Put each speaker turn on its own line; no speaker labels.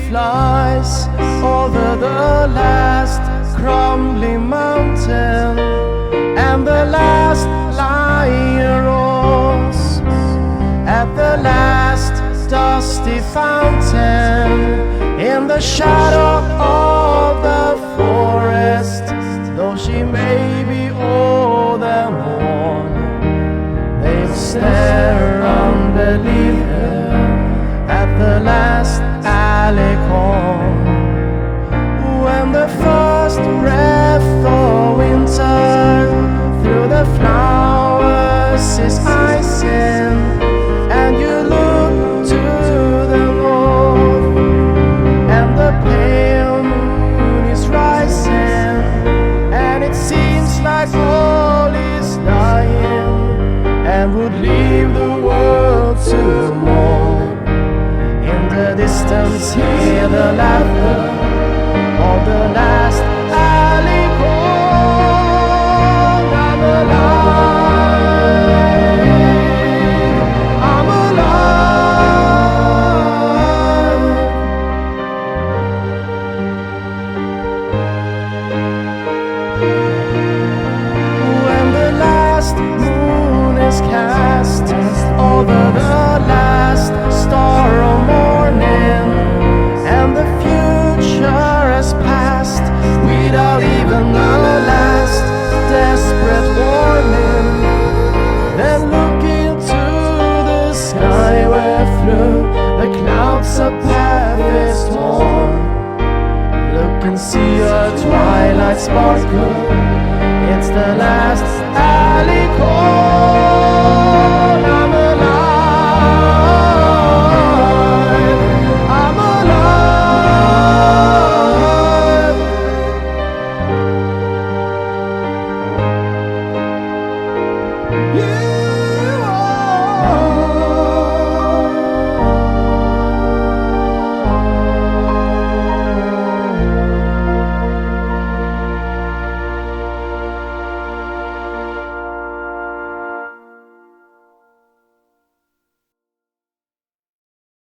flies over the last crumbling mountain, and the last lion roars at the last dusty fountain. In the shadow of the forest, though she may be old and worn, they will stare unbelieving at the last alley corn. When the first breath of winter through the flowers is icing, and you look to the north, and the pale moon is rising, and it seems like all is dying, and would leave the world to mourn. In the distance hear the laughter of the last alley corn. I'm alive, I'm alive. When the last moon is cast over the last star of morning, and the future has passed without even the last desperate warning, then look into the sky where through the clouds a path is torn. Look and see a twilight sparkle, it's the last alley corn.